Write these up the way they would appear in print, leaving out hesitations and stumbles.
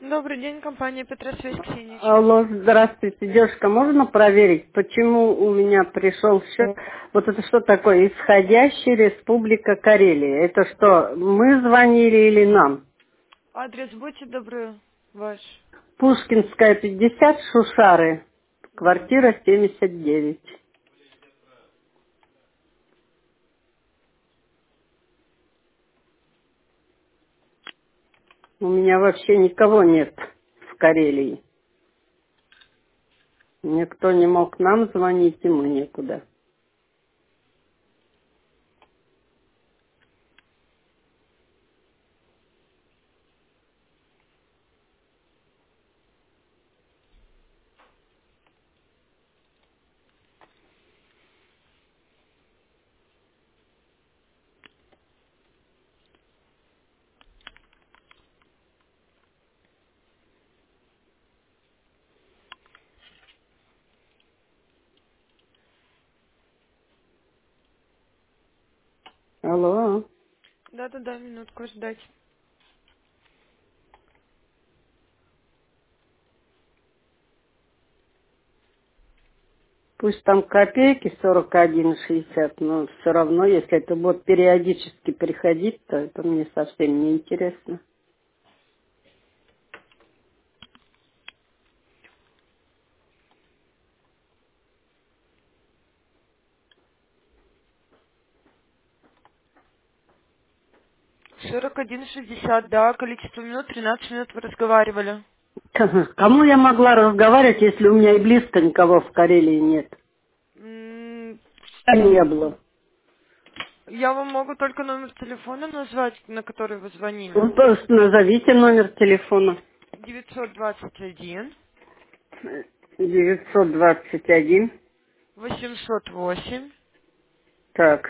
Добрый день, компания Петросвязь, Ксения. Чем Алло, здравствуйте, девушка, можно проверить, почему у меня пришел счет? Вот это что такое? Исходящий Республика Карелия. Это что, мы звонили или нам? адрес, будьте добры, ваш. Пушкинская, 50, Шушары, Да. квартира 79. У меня вообще никого нет в Карелии. Никто не мог нам звонить, и мы некуда. Алло. Да-да-да, минутку ждать. Пусть там копейки 41,60, но все равно, если это будет периодически приходить, то это мне совсем не интересно. 41,60, да, количество минут, 13 минут вы разговаривали. Кому я могла разговаривать, если у меня и близко никого в Карелии нет? М, Не было. Я вам могу только номер телефона назвать, на который вы звонили. Ну, просто назовите номер телефона. 921 921. 808 Так,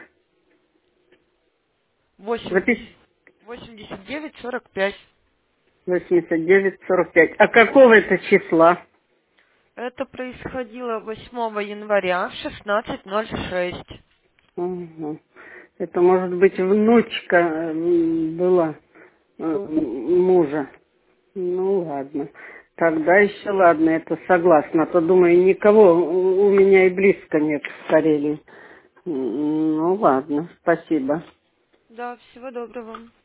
8 запись 89 45. 8945. А какого это числа? Это происходило 8 января в 16:06. Ага. Это может быть внучка была мужа. Ну ладно. Тогда еще ладно, это согласна. А то думаю, никого у меня и близко нет в Карелии. Ну ладно, спасибо. Да, всего доброго.